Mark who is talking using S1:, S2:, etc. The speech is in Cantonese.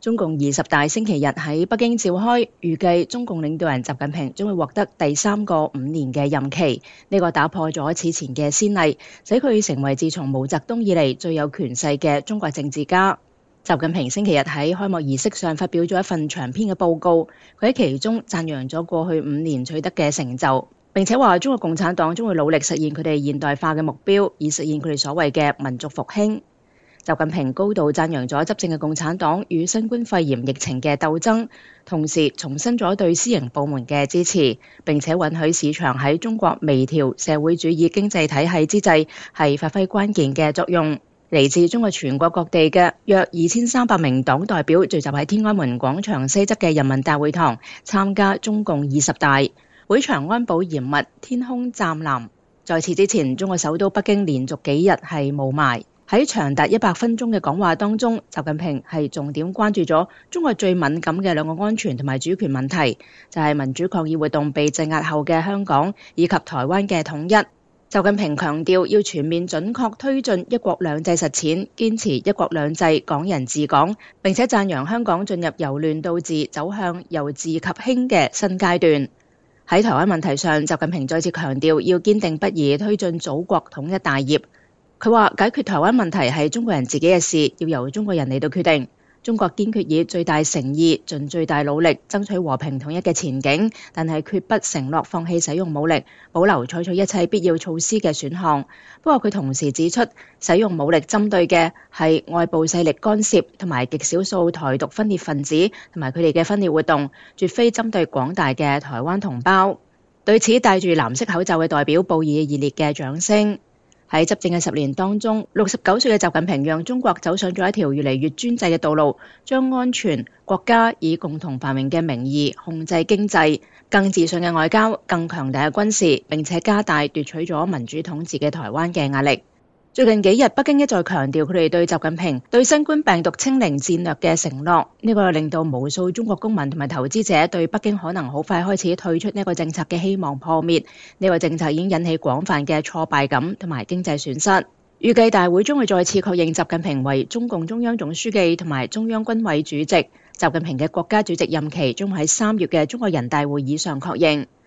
S1: 中共20大星期日喺北京召開，預計中共領導人習近平將會獲得第3個5年嘅任期，呢個打破咗此前嘅先例，使佢成為自從毛澤東以嚟最有權勢嘅中國政治家。習近平星期日喺開幕儀式上發表咗一份長篇嘅報告，佢喺其中讚揚咗過去5年取得嘅成就，並且話中國共產黨將會努力實現佢哋現代化嘅目標，以實現佢哋所謂嘅民族復興。習近平高度讚揚咗執政嘅共產黨與新冠肺炎疫情嘅鬥爭，同時重申咗對私營部門嘅支持，並且允許市場喺中國微調社會主義經濟體系之際係發揮關鍵嘅作用。嚟自中國全國各地嘅約2300名黨代表聚集喺天安門廣場西側嘅人民大會堂參加中共20大，會場安保嚴密，天空湛藍。在此之前，中國首都北京連續幾日係霧霾。喺長達100分鐘嘅講話當中，習近平係重點關注咗中國最敏感嘅2個安全同埋主權問題，就係民主抗議活動被鎮壓後嘅香港以及台灣嘅統一。習近平強調要全面準確推進一國兩制實踐，堅持一國兩制港人治港，並且讚揚香港進入由亂到治走向由治及興嘅新階段。喺台灣問題上，習近平再次強調要堅定不移推進祖國統一大業。佢話解決台灣問題係中國人自己嘅事，要由中國人嚟到決定。中國堅決以最大誠意、盡最大努力爭取和平統一嘅前景，但係決不承諾放棄使用武力，保留採取一切必要措施嘅選項。不過佢同時指出，使用武力針對嘅係外部勢力干涉同埋極少數台獨分裂分子同埋佢哋嘅分裂活動，絕非針對廣大嘅台灣同胞。對此，戴住藍色口罩嘅代表報以熱烈嘅掌聲。喺執政嘅10年當中，69歲嘅習近平讓中國走上咗一條越嚟越專制嘅道路，將安全國家以共同繁榮嘅名義控制經濟，更自信嘅外交，更強大嘅軍事，並且加大奪取咗民主統治嘅台灣嘅壓力。最近幾日，北京一再強調佢哋對習近平對新冠病毒清零戰略嘅承諾，呢個令到無數中國公民同埋投資者對北京可能好快開始退出呢個政策嘅希望破滅。呢個政策已經引起廣泛嘅挫敗感同埋經濟損失。預計大會將會再次確認習近平為中共中央總書記同埋中央軍委主席。習近平嘅國家主席任期將會喺3月嘅中國人大會議上確認。